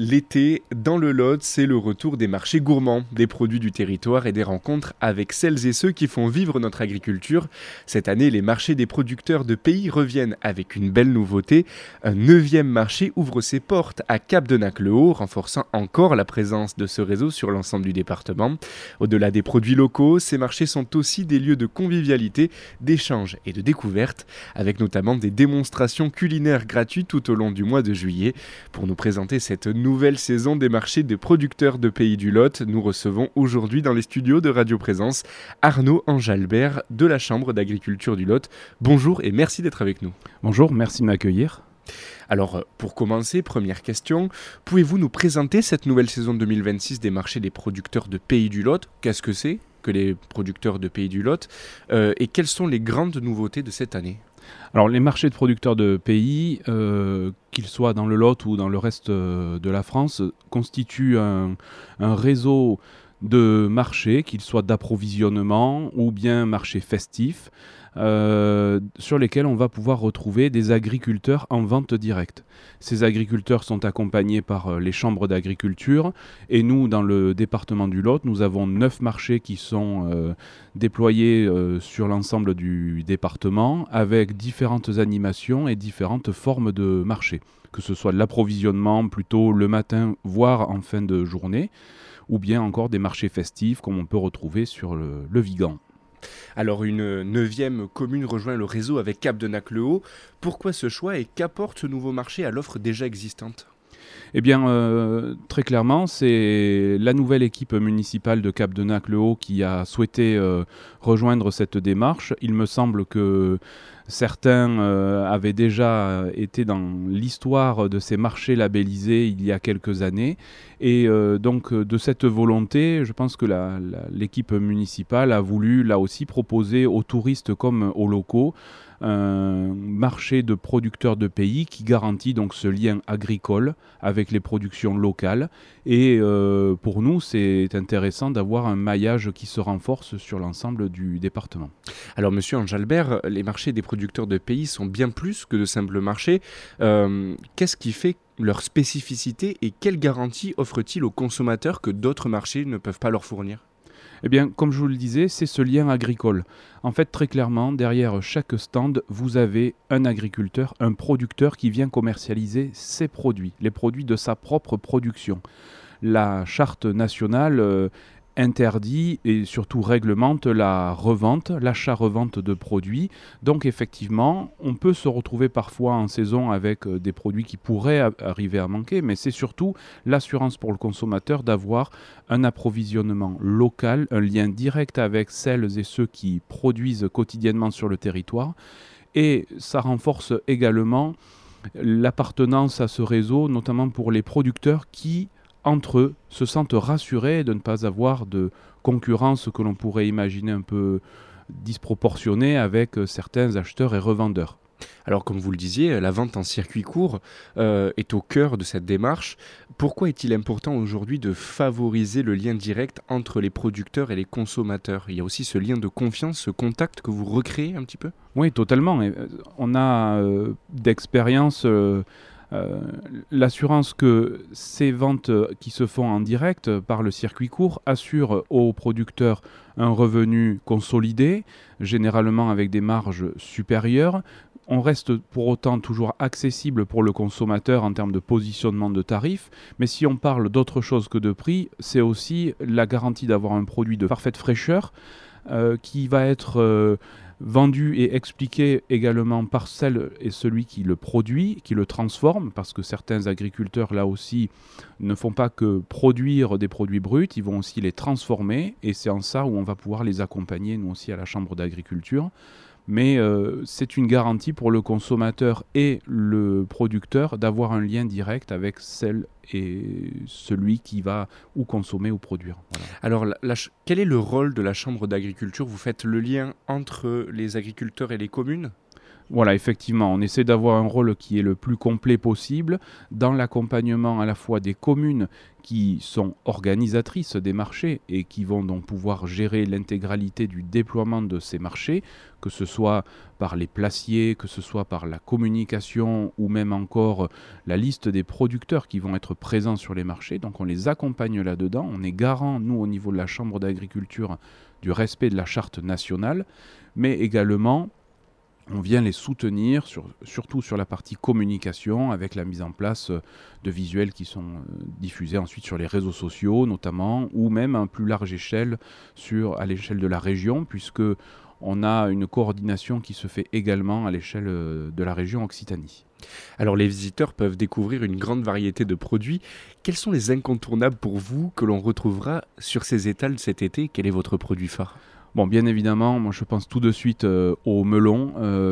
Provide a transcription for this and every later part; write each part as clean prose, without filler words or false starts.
L'été, dans le Lot, c'est le retour des marchés gourmands, des produits du territoire et des rencontres avec celles et ceux qui font vivre notre agriculture. Cette année, les marchés des producteurs de pays reviennent avec une belle nouveauté. Un 9e marché ouvre ses portes à Cap-de-Nac-le-Haut, renforçant encore la présence de ce réseau sur l'ensemble du département. Au-delà des produits locaux, ces marchés sont aussi des lieux de convivialité, d'échange et de découverte, avec notamment des démonstrations culinaires gratuites tout au long du mois de juillet. Pour nous présenter cette nouvelle saison des marchés des producteurs de pays du Lot, nous recevons aujourd'hui dans les studios de Radio Présence Arnaud Anjalbert de la Chambre d'agriculture du Lot. Bonjour et merci d'être avec nous. Bonjour, merci de m'accueillir. Alors, pour commencer, première question, pouvez-vous nous présenter cette nouvelle saison 2026 des marchés des producteurs de pays du Lot ? Qu'est-ce que c'est que les producteurs de pays du Lot et quelles sont les grandes nouveautés de cette année ? Alors les marchés de producteurs de pays, qu'ils soient dans le Lot ou dans le reste de la France, constituent un réseau de marchés, qu'ils soient d'approvisionnement ou bien marchés festifs, sur lesquels on va pouvoir retrouver des agriculteurs en vente directe. Ces agriculteurs sont accompagnés par les chambres d'agriculture et nous, dans le département du Lot, nous avons 9 marchés qui sont déployés sur l'ensemble du département avec différentes animations et différentes formes de marché, que ce soit de l'approvisionnement plutôt le matin, voire en fin de journée, ou bien encore des marchés festifs comme on peut retrouver sur le Vigan. Alors une 9e commune rejoint le réseau avec Cap-de-Nac-le-Haut. Pourquoi ce choix et qu'apporte ce nouveau marché à l'offre déjà existante ? Eh bien, très clairement, c'est la nouvelle équipe municipale de Cap-de-Nac-le-Haut qui a souhaité rejoindre cette démarche. Il me semble que certains avaient déjà été dans l'histoire de ces marchés labellisés il y a quelques années. Et donc, de cette volonté, je pense que l'équipe municipale a voulu, là aussi, proposer aux touristes comme aux locaux un marché de producteurs de pays qui garantit donc ce lien agricole avec les productions locales. Et pour nous, c'est intéressant d'avoir un maillage qui se renforce sur l'ensemble du département. Alors, monsieur Anjalbert, les marchés des producteurs de pays sont bien plus que de simples marchés. Qu'est-ce qui fait leur spécificité et quelles garanties offrent-ils aux consommateurs que d'autres marchés ne peuvent pas leur fournir ? Eh bien, comme je vous le disais, c'est ce lien agricole. En fait, très clairement, derrière chaque stand, vous avez un agriculteur, un producteur qui vient commercialiser ses produits, les produits de sa propre production. La charte nationale interdit et surtout réglemente la revente, l'achat-revente de produits. Donc effectivement, on peut se retrouver parfois en saison avec des produits qui pourraient arriver à manquer, mais c'est surtout l'assurance pour le consommateur d'avoir un approvisionnement local, un lien direct avec celles et ceux qui produisent quotidiennement sur le territoire. Et ça renforce également l'appartenance à ce réseau, notamment pour les producteurs qui entre eux, se sentent rassurés de ne pas avoir de concurrence que l'on pourrait imaginer un peu disproportionnée avec certains acheteurs et revendeurs. Alors comme vous le disiez, la vente en circuit court est au cœur de cette démarche. Pourquoi est-il important aujourd'hui de favoriser le lien direct entre les producteurs et les consommateurs ? Il y a aussi ce lien de confiance, ce contact que vous recréez un petit peu ? Oui, totalement. Et on a d'expérience l'assurance que ces ventes qui se font en direct par le circuit court assurent aux producteurs un revenu consolidé, généralement avec des marges supérieures. On reste pour autant toujours accessible pour le consommateur en termes de positionnement de tarifs, mais si on parle d'autre chose que de prix, c'est aussi la garantie d'avoir un produit de parfaite fraîcheur qui va être vendu et expliqué également par celle et celui qui le produit, qui le transforme, parce que certains agriculteurs, là aussi, ne font pas que produire des produits bruts, ils vont aussi les transformer, et c'est en ça où on va pouvoir les accompagner, nous aussi, à la Chambre d'agriculture. Mais c'est une garantie pour le consommateur et le producteur d'avoir un lien direct avec celle et celui qui va ou consommer ou produire. Voilà. Alors, quel est le rôle de la Chambre d'agriculture ? Vous faites le lien entre les agriculteurs et les communes ? Voilà, effectivement, on essaie d'avoir un rôle qui est le plus complet possible dans l'accompagnement à la fois des communes qui sont organisatrices des marchés et qui vont donc pouvoir gérer l'intégralité du déploiement de ces marchés, que ce soit par les placiers, que ce soit par la communication ou même encore la liste des producteurs qui vont être présents sur les marchés. Donc on les accompagne là-dedans, on est garant, nous, au niveau de la Chambre d'agriculture, du respect de la charte nationale, mais également on vient les soutenir, surtout sur la partie communication, avec la mise en place de visuels qui sont diffusés ensuite sur les réseaux sociaux notamment, ou même à une plus large échelle à l'échelle de la région, puisque on a une coordination qui se fait également à l'échelle de la région Occitanie. Alors les visiteurs peuvent découvrir une grande variété de produits. Quels sont les incontournables pour vous que l'on retrouvera sur ces étals cet été? Quel est votre produit phare? Bon, bien évidemment, moi je pense tout de suite au melon.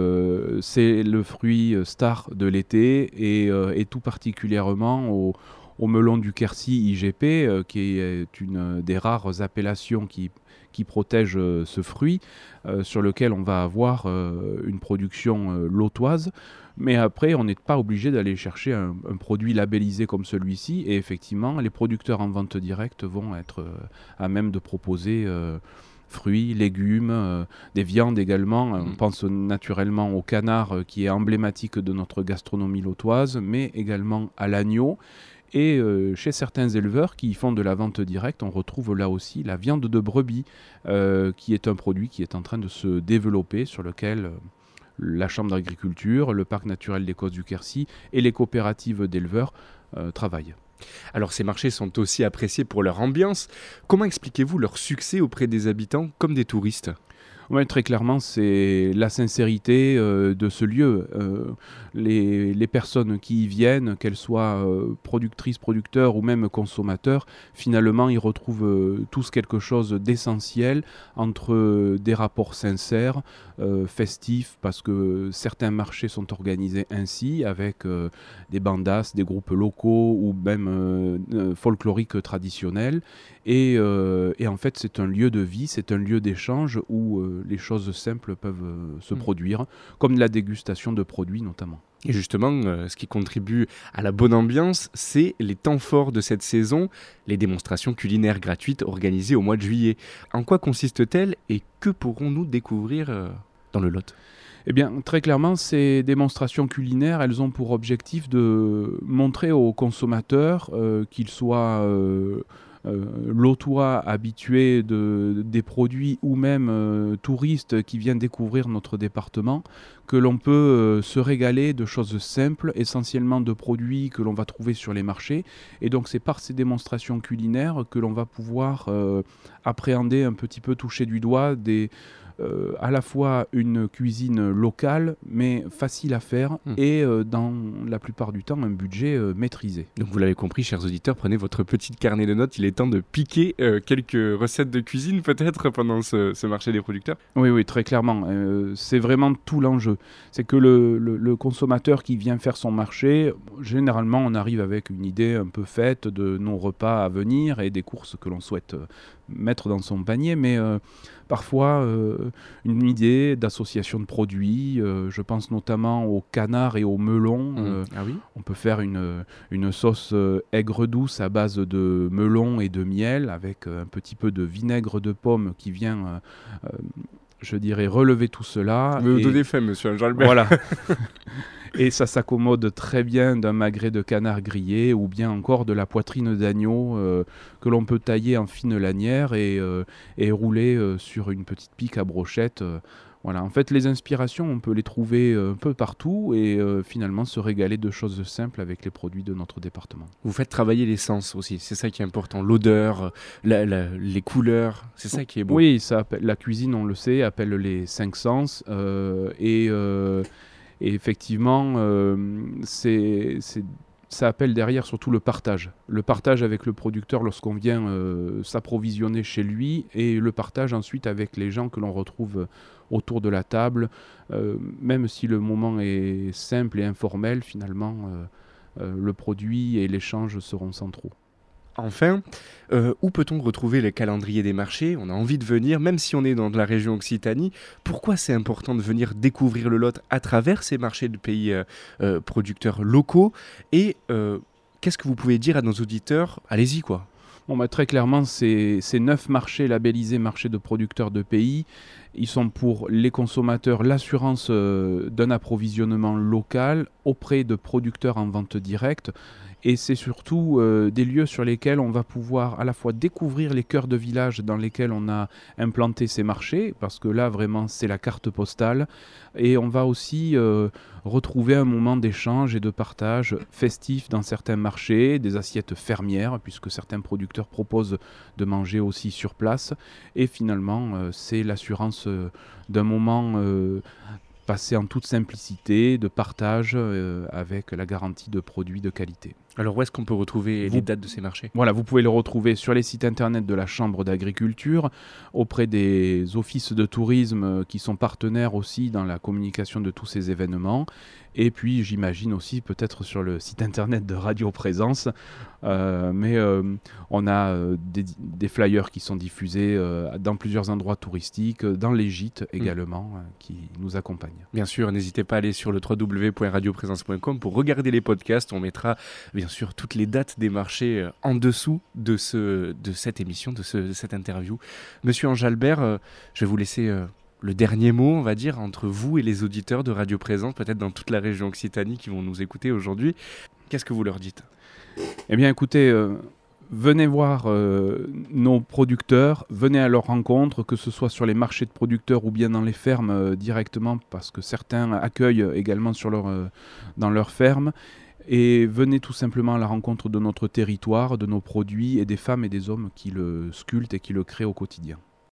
C'est le fruit star de l'été et tout particulièrement au melon du Quercy IGP, qui est une des rares appellations qui protège ce fruit, sur lequel on va avoir une production lotoise. Mais après, on n'est pas obligé d'aller chercher un produit labellisé comme celui-ci. Et effectivement, les producteurs en vente directe vont être à même de proposer fruits, légumes, des viandes également. On pense naturellement au canard qui est emblématique de notre gastronomie lotoise, mais également à l'agneau. Et chez certains éleveurs qui font de la vente directe, on retrouve là aussi la viande de brebis, qui est un produit qui est en train de se développer, sur lequel la Chambre d'agriculture, le Parc naturel des Côtes du Quercy et les coopératives d'éleveurs travaillent. Alors ces marchés sont aussi appréciés pour leur ambiance. Comment expliquez-vous leur succès auprès des habitants comme des touristes? Oui, très clairement, c'est la sincérité de ce lieu. Les personnes qui y viennent, qu'elles soient productrices, producteurs ou même consommateurs, finalement, ils retrouvent tous quelque chose d'essentiel entre des rapports sincères, festifs, parce que certains marchés sont organisés ainsi, avec des bandas, des groupes locaux ou même folkloriques traditionnels. Et en fait, c'est un lieu de vie, c'est un lieu d'échange où les choses simples peuvent se produire, comme la dégustation de produits notamment. Et justement, ce qui contribue à la bonne ambiance, c'est les temps forts de cette saison, les démonstrations culinaires gratuites organisées au mois de juillet. En quoi consistent-elles et que pourrons-nous découvrir dans le Lot? Eh bien, très clairement, ces démonstrations culinaires, elles ont pour objectif de montrer aux consommateurs, qu'ils soient lotois habitués des produits ou même touristes qui viennent découvrir notre département, que l'on peut se régaler de choses simples, essentiellement de produits que l'on va trouver sur les marchés. Et donc c'est par ces démonstrations culinaires que l'on va pouvoir appréhender un petit peu, toucher du doigt à la fois une cuisine locale, mais facile à faire, et dans la plupart du temps, un budget maîtrisé. Donc vous l'avez compris, chers auditeurs, prenez votre petit carnet de notes. Il est temps de piquer quelques recettes de cuisine, peut-être, pendant ce marché des producteurs. Oui, très clairement. C'est vraiment tout l'enjeu. C'est que le consommateur qui vient faire son marché, généralement, on arrive avec une idée un peu faite de nos repas à venir et des courses que l'on souhaite mettre dans son panier, mais parfois une idée d'association de produits. Je pense notamment au canard et au melon. Ah oui. On peut faire une sauce aigre douce à base de melon et de miel avec un petit peu de vinaigre de pomme qui vient, je dirais, relever tout cela. Vous me donnez faim, monsieur Jalbert. Voilà. Et ça s'accommode très bien d'un magret de canard grillé ou bien encore de la poitrine d'agneau que l'on peut tailler en fines lanières et rouler sur une petite pique à brochette. Voilà. En fait, les inspirations, on peut les trouver un peu partout et finalement se régaler de choses simples avec les produits de notre département. Vous faites travailler les sens aussi, c'est ça qui est important. L'odeur, les couleurs, c'est ça qui est beau. Oui, la cuisine, on le sait, appelle les 5 sens et effectivement, ça appelle derrière surtout le partage. Le partage avec le producteur lorsqu'on vient s'approvisionner chez lui et le partage ensuite avec les gens que l'on retrouve autour de la table. Même si le moment est simple et informel, finalement, le produit et l'échange seront centraux. Enfin, où peut-on retrouver le calendrier des marchés? On a envie de venir, même si on est dans la région Occitanie. Pourquoi c'est important de venir découvrir le Lot à travers ces marchés de pays producteurs locaux? Et qu'est-ce que vous pouvez dire à nos auditeurs? Allez-y, quoi. Bon, bah, très clairement, ces 9 marchés labellisés marchés de producteurs de pays, ils sont pour les consommateurs l'assurance d'un approvisionnement local auprès de producteurs en vente directe. Et c'est surtout des lieux sur lesquels on va pouvoir à la fois découvrir les cœurs de village dans lesquels on a implanté ces marchés, parce que là vraiment c'est la carte postale, et on va aussi retrouver un moment d'échange et de partage festif dans certains marchés, des assiettes fermières, puisque certains producteurs proposent de manger aussi sur place, et finalement c'est l'assurance d'un moment passé en toute simplicité, de partage avec la garantie de produits de qualité. Alors, où est-ce qu'on peut retrouver les dates de ces marchés? Voilà, vous pouvez le retrouver sur les sites internet de la Chambre d'agriculture, auprès des offices de tourisme qui sont partenaires aussi dans la communication de tous ces événements. Et puis, j'imagine aussi peut-être sur le site internet de Radio Présence. Mais on a des flyers qui sont diffusés dans plusieurs endroits touristiques, dans les gîtes également, qui nous accompagnent. Bien sûr, n'hésitez pas à aller sur le www.radioprésence.com pour regarder les podcasts. On mettra bien sûr toutes les dates des marchés en dessous de cette émission, de cette interview. Monsieur Ange-Albert, je vais vous laisser le dernier mot, on va dire, entre vous et les auditeurs de Radio Présence, peut-être dans toute la région Occitanie qui vont nous écouter aujourd'hui. Qu'est-ce que vous leur dites? Eh bien, écoutez, venez voir nos producteurs, venez à leur rencontre, que ce soit sur les marchés de producteurs ou bien dans les fermes directement, parce que certains accueillent également dans leurs fermes. Et venez tout simplement à la rencontre de notre territoire, de nos produits et des femmes et des hommes qui le sculptent et qui le créent au quotidien.